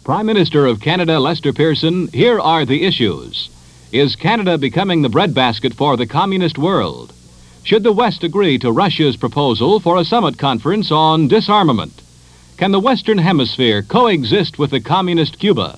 Prime Minister of Canada, Lester Pearson, here are the issues. Is Canada becoming the breadbasket for the communist world? Should the West agree to Russia's proposal for a summit conference on disarmament? Can the Western Hemisphere coexist with the communist Cuba?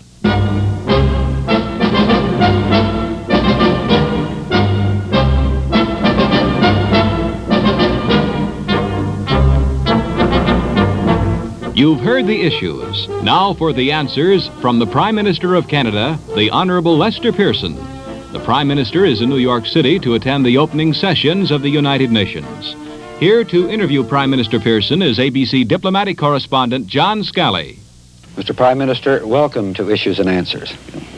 You've heard the issues. Now for the answers from the Prime Minister of Canada, the Honorable Lester Pearson. The Prime Minister is in New York City to attend the opening sessions of the United Nations. Here to interview Prime Minister Pearson is ABC diplomatic correspondent John Scally. Mr. Prime Minister, welcome to Issues and Answers.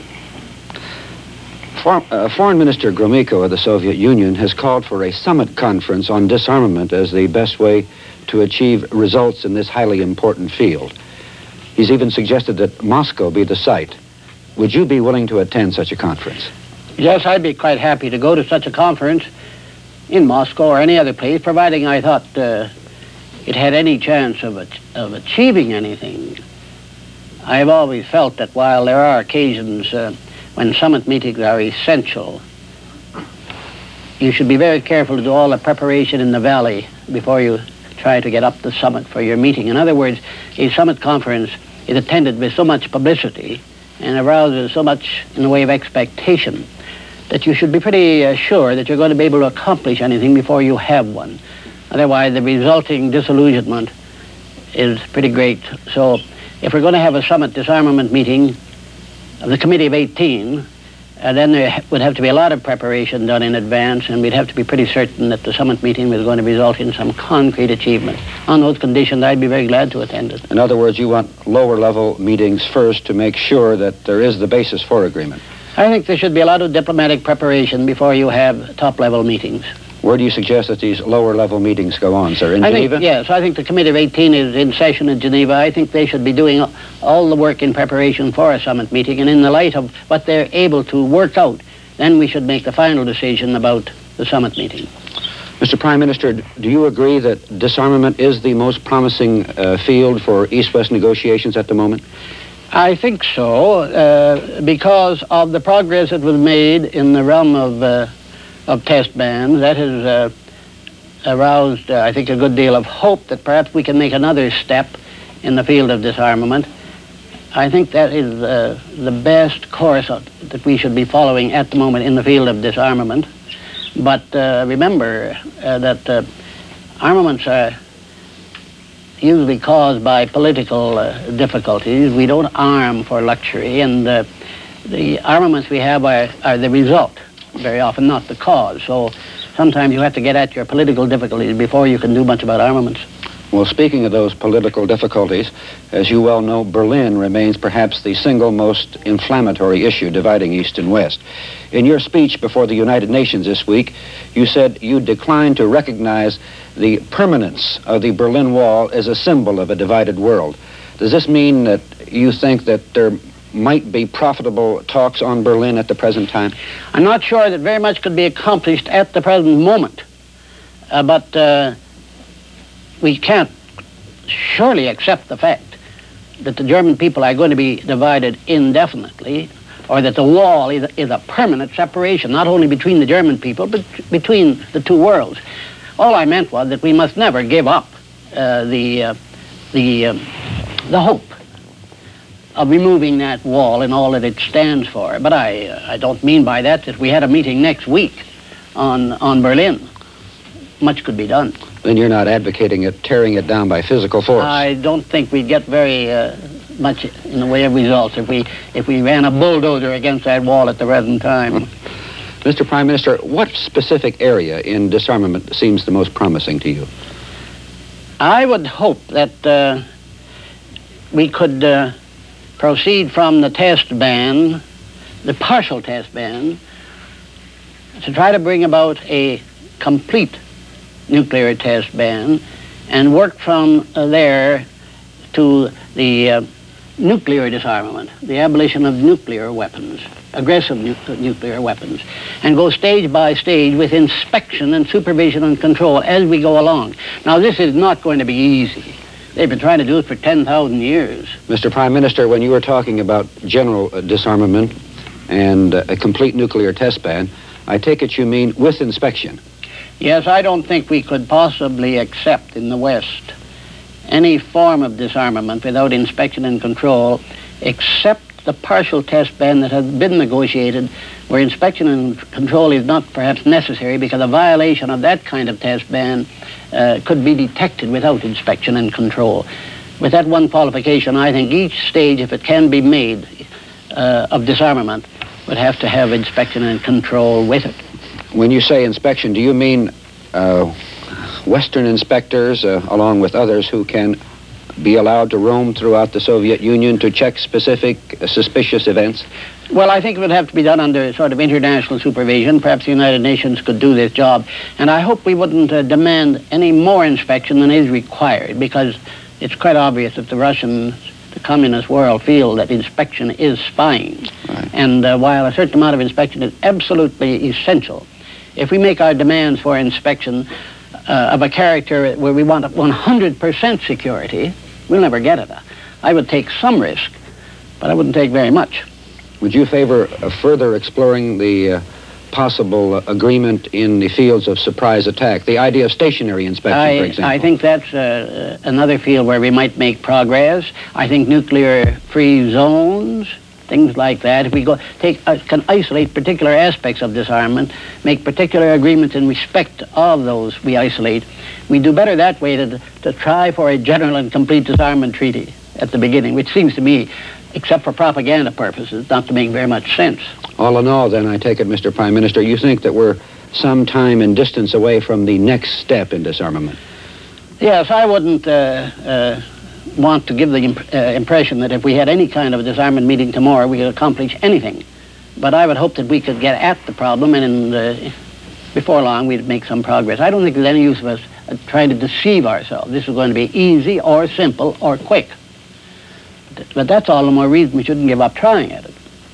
Foreign Minister Gromyko of the Soviet Union has called for a summit conference on disarmament as the best way to achieve results in this highly important field. He's even suggested that Moscow be the site. Would you be willing to attend such a conference? Yes, I'd be quite happy to go to such a conference in Moscow or any other place, providing I thought it had any chance of achieving anything. I've always felt that while there are occasions when summit meetings are essential, you should be very careful to do all the preparation in the valley before you try to get up the summit for your meeting. In other words, a summit conference is attended with so much publicity and arouses so much in the way of expectation that you should be pretty sure that you're going to be able to accomplish anything before you have one. Otherwise, the resulting disillusionment is pretty great. So if we're going to have a summit disarmament meeting of the Committee of 18, then there would have to be a lot of preparation done in advance, and we'd have to be pretty certain that the summit meeting was going to result in some concrete achievement. On those conditions, I'd be very glad to attend it. In other words, you want lower-level meetings first to make sure that there is the basis for agreement. I think there should be a lot of diplomatic preparation before you have top-level meetings. Where do you suggest that these lower-level meetings go on, sir? In Geneva? Yes, I think the Committee of 18 is in session in Geneva. I think they should be doing all the work in preparation for a summit meeting, and in the light of what they're able to work out, then we should make the final decision about the summit meeting. Mr. Prime Minister, do you agree that disarmament is the most promising field for East-West negotiations at the moment? I think so, because of the progress that was made in the realm of test bans. That has aroused, I think, a good deal of hope that perhaps we can make another step in the field of disarmament. I think that is the best course that we should be following at the moment in the field of disarmament. But remember that armaments are usually caused by political difficulties. We don't arm for luxury, and the armaments we have are the result, very often not the cause. So sometimes you have to get at your political difficulties before you can do much about armaments. Well, speaking of those political difficulties, as you well know, Berlin remains perhaps the single most inflammatory issue dividing East and West. In your speech before the United Nations this week, you said you declined to recognize the permanence of the Berlin Wall as a symbol of a divided world. Does this mean that you think that there might be profitable talks on Berlin at the present time? I'm not sure that very much could be accomplished at the present moment, but we can't surely accept the fact that the German people are going to be divided indefinitely, or that the wall is a permanent separation, not only between the German people, but between the two worlds. All I meant was that we must never give up the hope of removing that wall and all that it stands for. But I don't mean by that we had a meeting next week on Berlin. Much could be done. Then you're not advocating tearing it down by physical force? I don't think we'd get very much in the way of results if we ran a bulldozer against that wall at the present time. Mr. Prime Minister, what specific area in disarmament seems the most promising to you? I would hope that we could proceed from the test ban, the partial test ban, to try to bring about a complete nuclear test ban and work from there to the nuclear disarmament, the abolition of nuclear weapons, aggressive nuclear weapons, and go stage by stage with inspection and supervision and control as we go along. Now, this is not going to be easy. They've been trying to do it for 10,000 years. Mr. Prime Minister, when you were talking about general disarmament and a complete nuclear test ban, I take it you mean with inspection. Yes, I don't think we could possibly accept in the West any form of disarmament without inspection and control, except the partial test ban that has been negotiated, where inspection and control is not perhaps necessary because a violation of that kind of test ban could be detected without inspection and control. With that one qualification, I think each stage, if it can be made of disarmament, would have to have inspection and control with it. When you say inspection, do you mean Western inspectors, along with others who can be allowed to roam throughout the Soviet Union to check specific suspicious events? Well, I think it would have to be done under sort of international supervision. Perhaps the United Nations could do this job. And I hope we wouldn't demand any more inspection than is required, because it's quite obvious that the Russians, the communist world, feel that inspection is spying. Right. And while a certain amount of inspection is absolutely essential, if we make our demands for inspection of a character where we want 100% security, we'll never get it. I would take some risk, but I wouldn't take very much. Would you favor further exploring the possible agreement in the fields of surprise attack, the idea of stationary inspection, for example? I think that's another field where we might make progress. I think nuclear-free zones, things like that. If we can isolate particular aspects of disarmament, make particular agreements in respect of those we isolate, we do better that way to try for a general and complete disarmament treaty at the beginning, which seems to me, except for propaganda purposes, not to make very much sense. All in all, then, I take it, Mr. Prime Minister, you think that we're some time and distance away from the next step in disarmament? Yes, I wouldn't want to give the impression that if we had any kind of a disarmament meeting tomorrow, we could accomplish anything. But I would hope that we could get at the problem, and before long, we'd make some progress. I don't think there's any use of us trying to deceive ourselves. This is going to be easy or simple or quick. But that's all the more reason we shouldn't give up trying at it.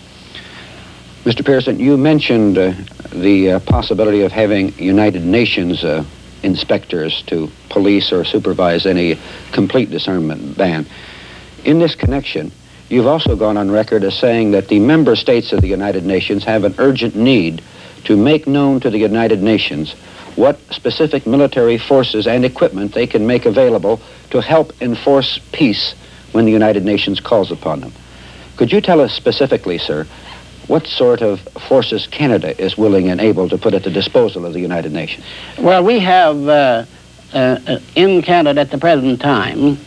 Mr. Pearson, you mentioned the possibility of having United Nations inspectors to police or supervise any complete disarmament ban. In this connection, you've also gone on record as saying that the member states of the United Nations have an urgent need to make known to the United Nations what specific military forces and equipment they can make available to help enforce peace when the United Nations calls upon them. Could you tell us specifically, sir, what sort of forces Canada is willing and able to put at the disposal of the United Nations? Well, we have in Canada at the present time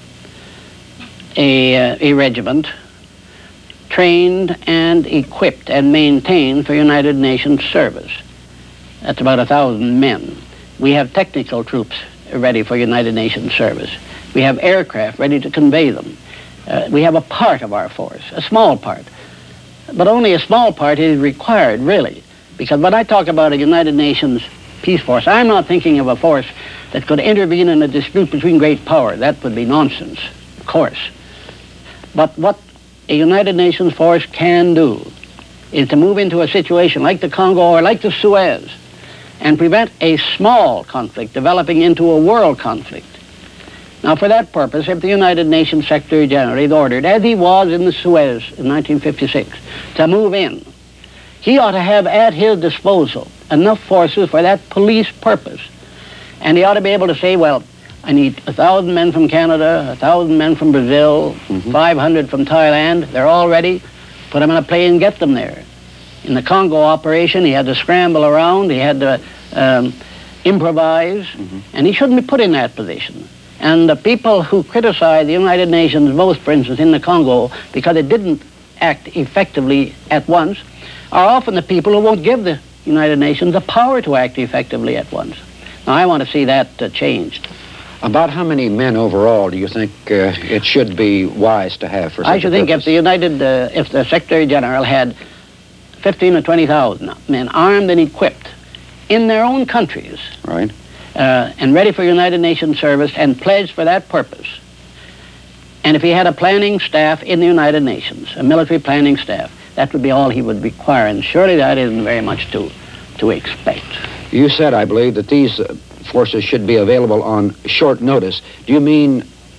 a regiment trained and equipped and maintained for United Nations service. That's about 1,000 men. We have technical troops ready for United Nations service. We have aircraft ready to convey them. We have a part of our force, a small part. But only a small part is required, really. Because when I talk about a United Nations peace force, I'm not thinking of a force that could intervene in a dispute between great power. That would be nonsense, of course. But what a United Nations force can do is to move into a situation like the Congo or like the Suez and prevent a small conflict developing into a world conflict. Now, for that purpose, if the United Nations Secretary General is ordered, as he was in the Suez in 1956, to move in, he ought to have at his disposal enough forces for that police purpose. And he ought to be able to say, well, I need 1,000 men from Canada, 1,000 men from Brazil, 500 from Thailand. They're all ready. Put them in a plane and get them there. In the Congo operation, he had to scramble around. He had to improvise. And he shouldn't be put in that position. And the people who criticize the United Nations most, for instance, in the Congo, because it didn't act effectively at once, are often the people who won't give the United Nations the power to act effectively at once. Now, I want to see that changed. About how many men overall do you think it should be wise to have for such I should think purpose? if the Secretary General had 15 or 20,000 men armed and equipped in their own countries, Right. And ready for United Nations service and pledged for that purpose. And if he had a planning staff in the United Nations, a military planning staff, that would be all he would require. And surely that isn't very much to expect. You said, I believe, that these forces should be available on short notice. Do you mean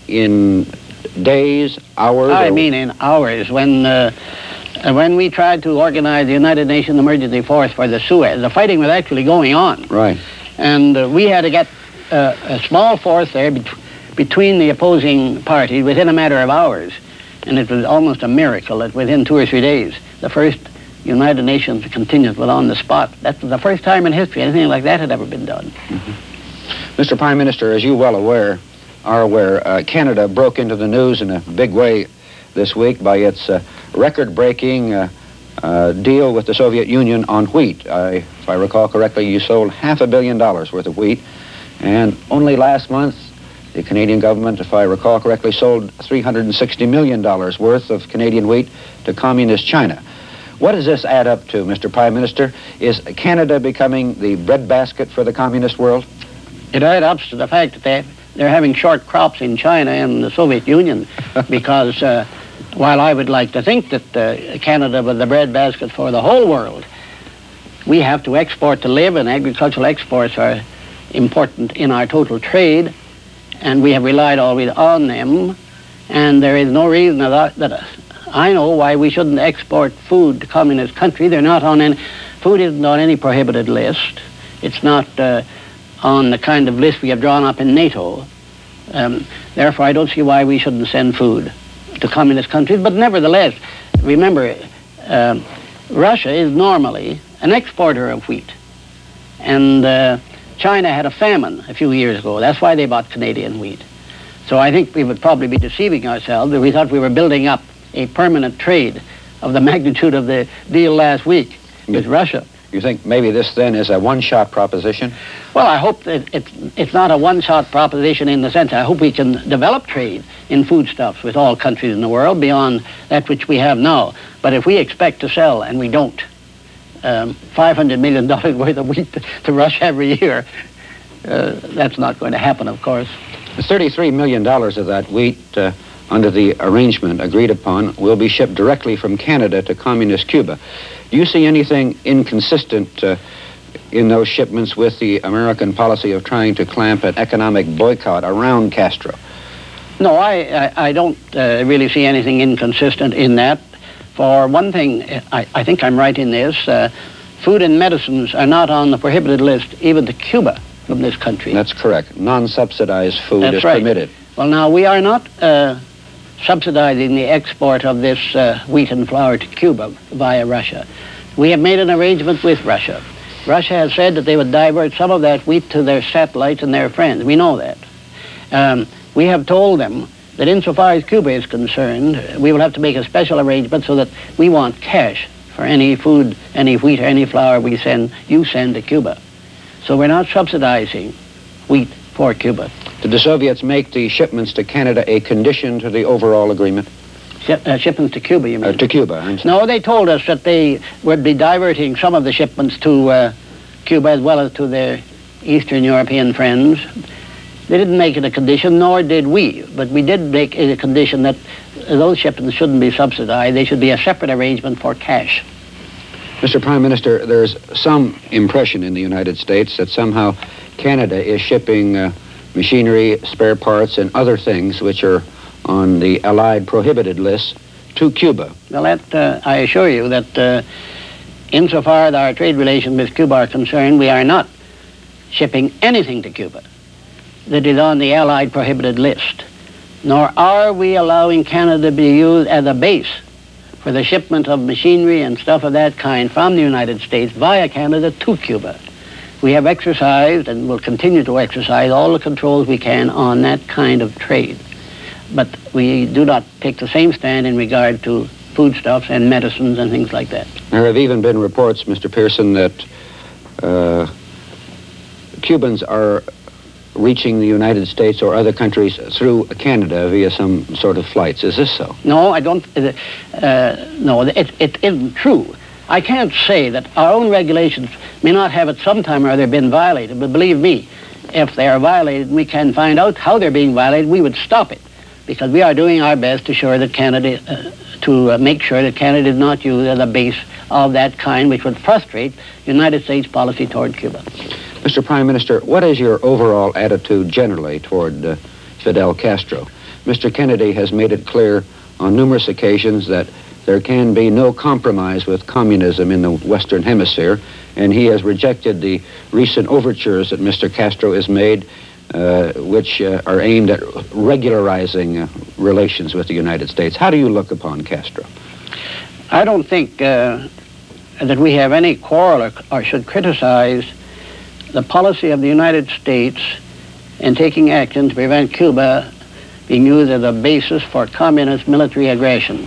in days, hours? I mean in hours. When we tried to organize the United Nations Emergency Force for the Suez, the fighting was actually going on. Right. And we had to get a small force there between the opposing parties within a matter of hours. And it was almost a miracle that within 2 or 3 days, the first United Nations contingent was on the spot. That was the first time in history anything like that had ever been done. Mm-hmm. Mr. Prime Minister, as you well are aware, Canada broke into the news in a big way this week by its record-breaking deal with the Soviet Union on wheat. If I recall correctly, you sold $500 million worth of wheat, and only last month the Canadian government, if I recall correctly, sold $360 million worth of Canadian wheat to communist China. What does this add up to, Mr. Prime Minister? Is Canada becoming the breadbasket for the communist world? It adds up to the fact that they're having short crops in China and the Soviet Union because while I would like to think that Canada was the breadbasket for the whole world, we have to export to live, and agricultural exports are important in our total trade, and we have relied always on them, and there is no reason that I know why we shouldn't export food to communist countries. Food isn't on any prohibited list. It's not on the kind of list we have drawn up in NATO. Therefore, I don't see why we shouldn't send food to communist countries. But nevertheless, remember, Russia is normally an exporter of wheat. And China had a famine a few years ago. That's why they bought Canadian wheat. So I think we would probably be deceiving ourselves if we thought we were building up a permanent trade of the magnitude of the deal last week with Russia. You think maybe this then is a one-shot proposition? Well, I hope that it's not a one-shot proposition in the sense I hope we can develop trade in foodstuffs with all countries in the world beyond that which we have now. But if we expect to sell, and we don't, $500 million worth of wheat to Russia every year, that's not going to happen, of course. $33 million of that wheat under the arrangement agreed upon will be shipped directly from Canada to communist Cuba. Do you see anything inconsistent in those shipments with the American policy of trying to clamp an economic boycott around Castro? No, I don't really see anything inconsistent in that. For one thing, I think I'm right in this, food and medicines are not on the prohibited list even to Cuba from this country. That's correct. Non-subsidized food That's is right. permitted. Well, now, we are not subsidizing the export of this wheat and flour to Cuba via Russia. We have made an arrangement with Russia. Russia has said that they would divert some of that wheat to their satellites and their friends. We know that. We have told them that insofar as Cuba is concerned, we will have to make a special arrangement so that we want cash for any food, any wheat, or any flour you send to Cuba. So we're not subsidizing wheat for Cuba. Did the Soviets make the shipments to Canada a condition to the overall agreement? Shipments to Cuba, you mean? To Cuba. No, they told us that they would be diverting some of the shipments to Cuba as well as to their Eastern European friends. They didn't make it a condition, nor did we, but we did make it a condition that those shipments shouldn't be subsidized. They should be a separate arrangement for cash. Mr. Prime Minister, there's some impression in the United States that somehow Canada is shipping machinery, spare parts, and other things which are on the Allied prohibited list to Cuba. Well, I assure you that insofar as our trade relations with Cuba are concerned, we are not shipping anything to Cuba that is on the Allied prohibited list, nor are we allowing Canada to be used as a base for the shipment of machinery and stuff of that kind from the United States via Canada to Cuba. We have exercised and will continue to exercise all the controls we can on that kind of trade. But we do not take the same stand in regard to foodstuffs and medicines and things like that. There have even been reports, Mr. Pearson, that Cubans are reaching the United States or other countries through Canada via some sort of flights. Is this so? No, I don't. No, it isn't true. I can't say that our own regulations may not have at some time or other been violated, but believe me, if they are violated, we can find out how they're being violated, we would stop it, because we are doing our best to make sure that Canada is not used as a base of that kind which would frustrate United States policy toward Cuba. Mr. Prime Minister, what is your overall attitude generally toward Fidel Castro? Mr. Kennedy has made it clear on numerous occasions that there can be no compromise with communism in the Western Hemisphere, and he has rejected the recent overtures that Mr. Castro has made, which are aimed at regularizing relations with the United States. How do you look upon Castro? I don't think that we have any quarrel or should criticize the policy of the United States in taking action to prevent Cuba being used as a basis for communist military aggression.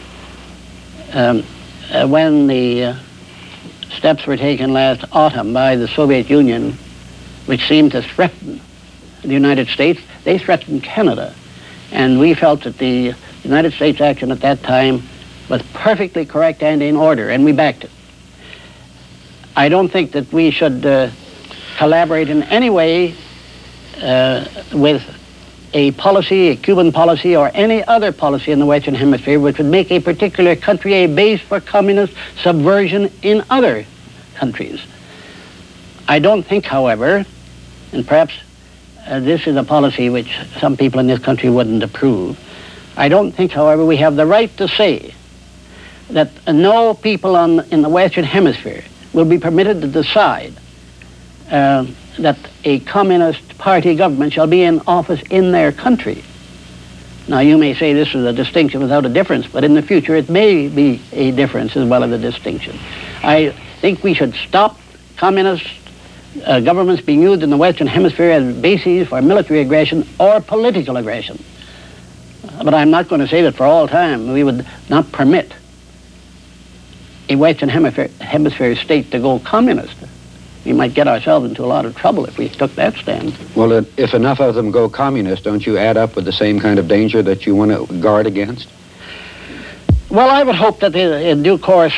When the steps were taken last autumn by the Soviet Union, which seemed to threaten the United States, they threatened Canada. And we felt that the United States action at that time was perfectly correct and in order, and we backed it. I don't think that we should collaborate in any way with a policy, a Cuban policy, or any other policy in the Western Hemisphere which would make a particular country a base for communist subversion in other countries. I don't think, however, and perhaps this is a policy which some people in this country wouldn't approve, I don't think, however, we have the right to say that no people in the Western Hemisphere will be permitted to decide that a communist party government shall be in office in their country. Now, you may say this is a distinction without a difference, but in the future it may be a difference as well as a distinction. I think we should stop communist governments being used in the Western Hemisphere as bases for military aggression or political aggression. But I'm not going to say that for all time we would not permit a Western Hemisphere state to go communist. We might get ourselves into a lot of trouble if we took that stand. Well, if enough of them go communist, don't you add up with the same kind of danger that you want to guard against? Well, I would hope that in due course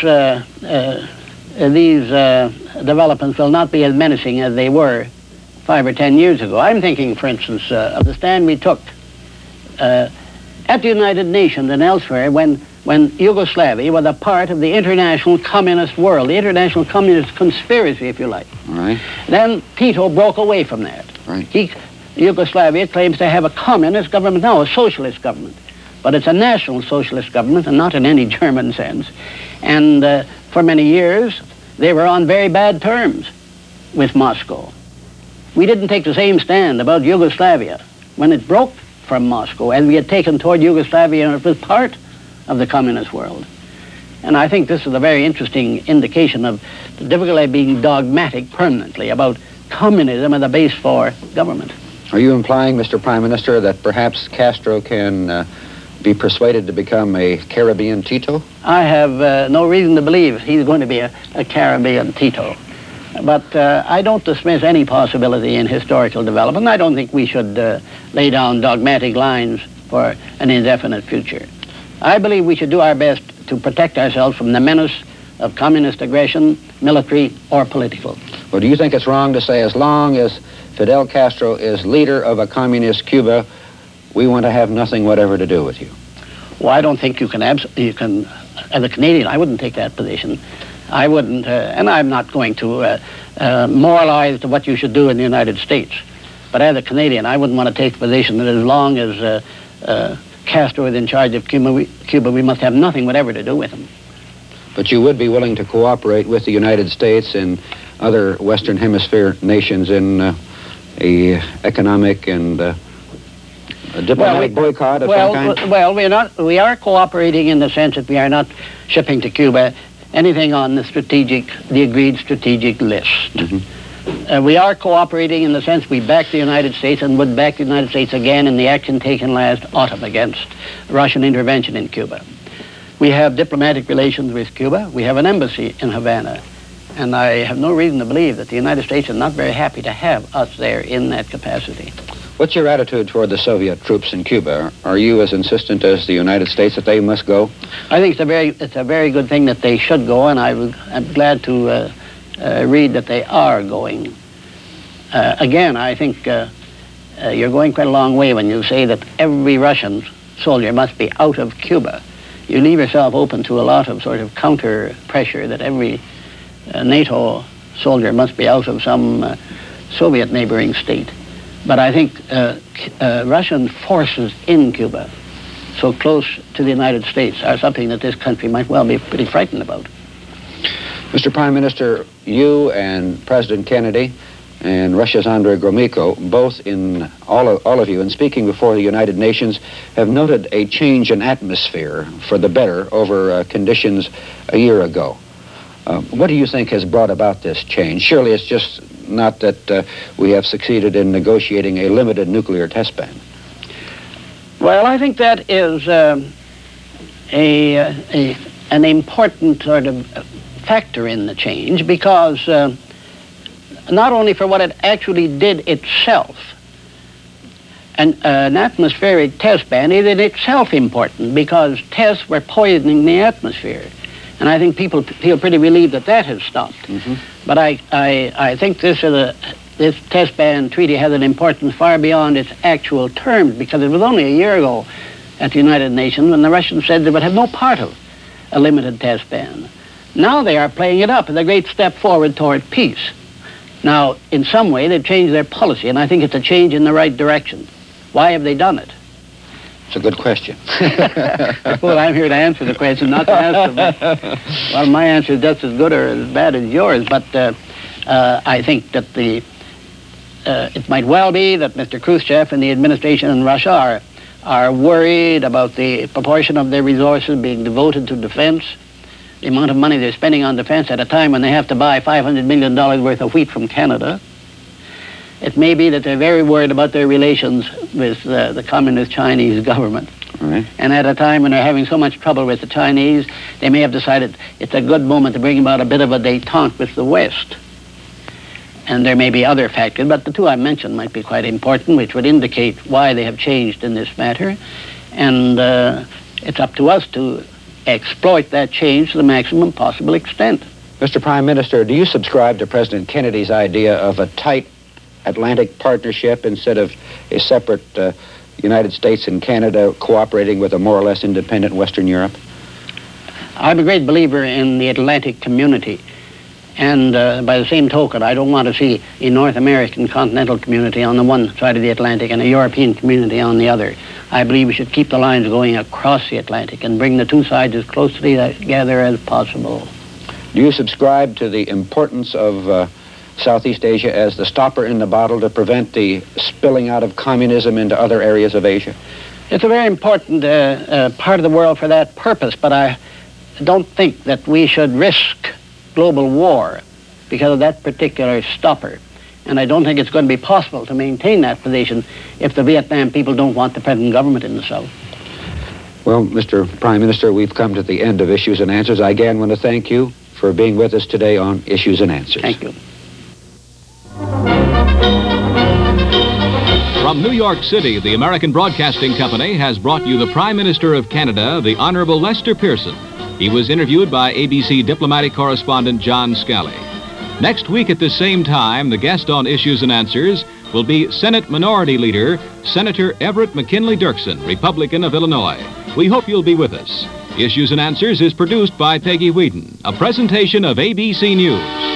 these developments will not be as menacing as they were 5 or 10 years ago. I'm thinking, for instance, of the stand we took at the United Nations and elsewhere when Yugoslavia was a part of the international communist world, the international communist conspiracy, if you like. All right. Then Tito broke away from that. Right. Yugoslavia claims to have a communist government now, a socialist government. But it's a national socialist government and not in any German sense. And for many years, they were on very bad terms with Moscow. We didn't take the same stand about Yugoslavia when it broke from Moscow as we had taken toward Yugoslavia and it was part of the communist world. And I think this is a very interesting indication of the difficulty of being dogmatic permanently about communism as a base for government. Are you implying, Mr. Prime Minister, that perhaps Castro can be persuaded to become a Caribbean Tito? I have no reason to believe he's going to be a Caribbean Tito. But I don't dismiss any possibility in historical development. I don't think we should lay down dogmatic lines for an indefinite future. I believe we should do our best to protect ourselves from the menace of communist aggression, military or political. Well, do you think it's wrong to say as long as Fidel Castro is leader of a communist Cuba, we want to have nothing whatever to do with you? Well, I don't think you can, as a Canadian, I wouldn't take that position. I wouldn't, and I'm not going to moralize to what you should do in the United States. But as a Canadian, I wouldn't want to take the position that as long as Castro is in charge of Cuba, we must have nothing whatever to do with him. But you would be willing to cooperate with the United States and other Western Hemisphere nations in a economic and a diplomatic boycott of some kind? Well, we are cooperating in the sense that we are not shipping to Cuba anything on the agreed strategic list. Mm-hmm. We are cooperating in the sense we back the United States and would back the United States again in the action taken last autumn against Russian intervention in Cuba. We have diplomatic relations with Cuba. We have an embassy in Havana. And I have no reason to believe that the United States is not very happy to have us there in that capacity. What's your attitude toward the Soviet troops in Cuba? Are you as insistent as the United States that they must go? I think it's a very good thing that they should go, and I'm glad to read that they are going. Again, I think you're going quite a long way when you say that every Russian soldier must be out of Cuba. You leave yourself open to a lot of sort of counter pressure that every NATO soldier must be out of some Soviet neighboring state. But I think Russian forces in Cuba so close to the United States are something that this country might well be pretty frightened about. Mr. Prime Minister, you and President Kennedy and Russia's Andrei Gromyko, both in all of you, in speaking before the United Nations, have noted a change in atmosphere for the better over conditions a year ago. What do you think has brought about this change? Surely it's just not that we have succeeded in negotiating a limited nuclear test ban. Well, I think that is an important sort of factor in the change, because not only for what it actually did itself, an atmospheric test ban is in itself important, because tests were poisoning the atmosphere. And I think people feel pretty relieved that that has stopped. Mm-hmm. But I think this test ban treaty has an importance far beyond its actual terms, because it was only a year ago at the United Nations when the Russians said they would have no part of a limited test ban. Now they are playing it up as a great step forward toward peace. Now, in some way, they've changed their policy, and I think it's a change in the right direction. Why have they done it? It's a good question. Well, I'm here to answer the question, not to ask them. Well, my answer is just as good or as bad as yours, but I think that it might well be that Mr. Khrushchev and the administration in Russia are worried about the proportion of their resources being devoted to defense, the amount of money they're spending on defense at a time when they have to buy $500 million worth of wheat from Canada. It may be that they're very worried about their relations with the communist Chinese government. Right. And at a time when they're having so much trouble with the Chinese, they may have decided it's a good moment to bring about a bit of a détente with the West. And there may be other factors, but the two I mentioned might be quite important, which would indicate why they have changed in this matter. And it's up to us to exploit that change to the maximum possible extent. Mr. Prime Minister, do you subscribe to President Kennedy's idea of a tight Atlantic partnership instead of a separate United States and Canada cooperating with a more or less independent Western Europe? I'm a great believer in the Atlantic community. And by the same token, I don't want to see a North American continental community on the one side of the Atlantic and a European community on the other. I believe we should keep the lines going across the Atlantic and bring the two sides as closely together as possible. Do you subscribe to the importance of Southeast Asia as the stopper in the bottle to prevent the spilling out of communism into other areas of Asia? It's a very important part of the world for that purpose, but I don't think that we should risk global war because of that particular stopper. And I don't think it's going to be possible to maintain that position if the Vietnam people don't want the present government in the South. Well, Mr. Prime Minister, we've come to the end of Issues and Answers. I again want to thank you for being with us today on Issues and Answers. Thank you. From New York City, the American Broadcasting Company has brought you the Prime Minister of Canada, the Honorable Lester Pearson. He was interviewed by ABC diplomatic correspondent John Scally. Next week at the same time, the guest on Issues and Answers will be Senate Minority Leader Senator Everett McKinley Dirksen, Republican of Illinois. We hope you'll be with us. Issues and Answers is produced by Peggy Whedon, a presentation of ABC News.